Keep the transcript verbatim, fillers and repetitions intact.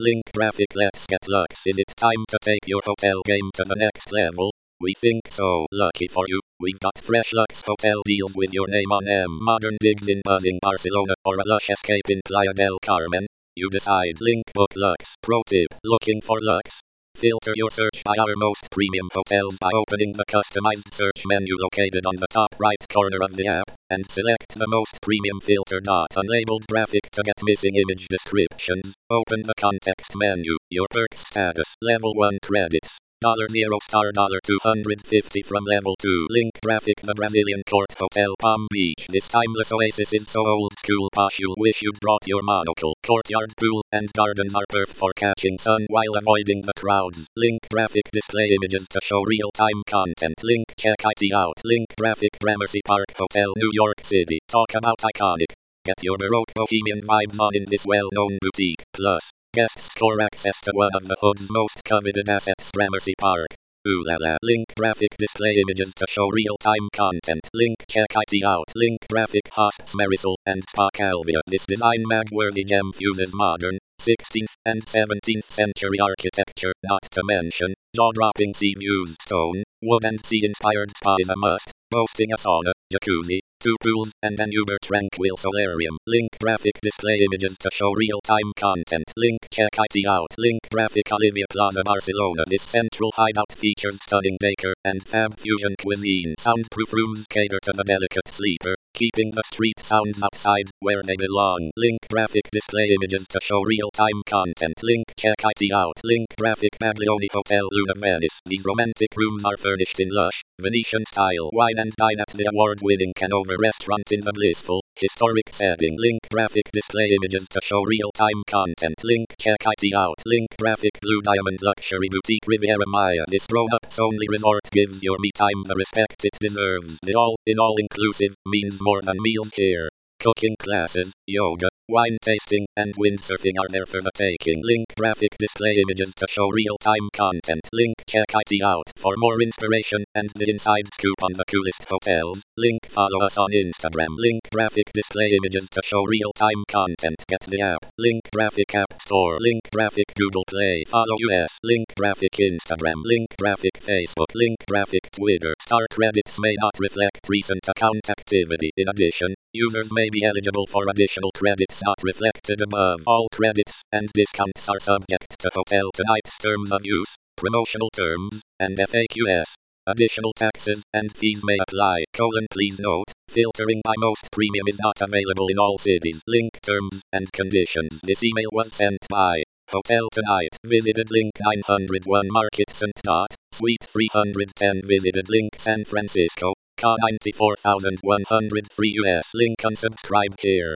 Link graphic. Let's get Lux. Is it time to take your hotel game to the next level? We think so. Lucky for you, we've got fresh Lux hotel deals with your name on them. Modern digs in buzzing Barcelona or a lush escape in Playa del Carmen. You decide. Link book Lux. Pro tip. Looking for Lux? Filter your search by our most premium hotels by opening the customized search menu located on the top right corner of the app, and select the most premium filter. Unlabeled graphic to get missing image descriptions. Open the context menu. Your perk status. Level one credits. Dollar zero star dollar two hundred fifty from level two. Link graphic. The Brazilian Court Hotel Palm Beach. This timeless oasis is so old school posh you'll wish you'd brought your monocle. Courtyard pool and gardens are perfect for catching sun while avoiding the crowds. Link graphic. Display images to show real-time content. Link check it out. Link graphic. Gramercy Park Hotel New York City. Talk about iconic. Get your Baroque bohemian vibes on in this well-known boutique. Plus, guests score access to one of the hood's most coveted assets, Gramercy Park. Ooh la la. Link graphic. Display images to show real-time content. Link check it out. Link graphic. Hosts Marisol and Spa Calvia. This design mag-worthy gem fuses modern, sixteenth and seventeenth century architecture, not to mention jaw-dropping sea views. Stone, wood and sea-inspired spa is a must, boasting a sauna, jacuzzi, two pools, and an uber tranquil solarium. Link graphic. Display images to show real-time content. Link check it out. Link graphic. Olivia Plaza Barcelona. This central hideout features stunning decor and fab fusion cuisine. Soundproof rooms cater to the delicate sleeper, keeping the street sounds outside where they belong. Link graphic. Display images to show real-time content. Link check it out. Link graphic. Baglioni Hotel Luna Venice. These romantic rooms are furnished in lush, Venetian style. Wine and dine at the award-winning Canover restaurant in the blissful, historic setting. Link graphic. Display images to show real-time content. Link check it out. Link graphic. Blue Diamond Luxury Boutique Riviera Maya. This grown-ups only resort gives your me time the respect it deserves. The all-in-all inclusive means more than meals here. Cooking classes, yoga, wine tasting, and windsurfing are there for the taking. Link graphic. Display images to show real-time content. Link check it out. For more inspiration and the inside scoop on the coolest hotels, link follow us on Instagram. Link graphic. Display images to show real-time content. Get the app. Link graphic. App Store. Link graphic. Google Play. Follow us. Link graphic. Instagram. Link graphic. Facebook. Link graphic. Twitter. Star credits may not reflect recent account activity. In addition, users may be eligible for additional credits not reflected above. All credits and discounts are subject to Hotel Tonight's terms of use, promotional terms, and F A Qs. Additional taxes and fees may apply. Colon please note, filtering by most premium is not available in all cities. Link terms and conditions. This email was sent by Hotel Tonight. Visited link nine oh one Market Saint. Suite three ten. Visited link San Francisco. Ca ninety-four thousand one hundred three U S. Link unsubscribe here.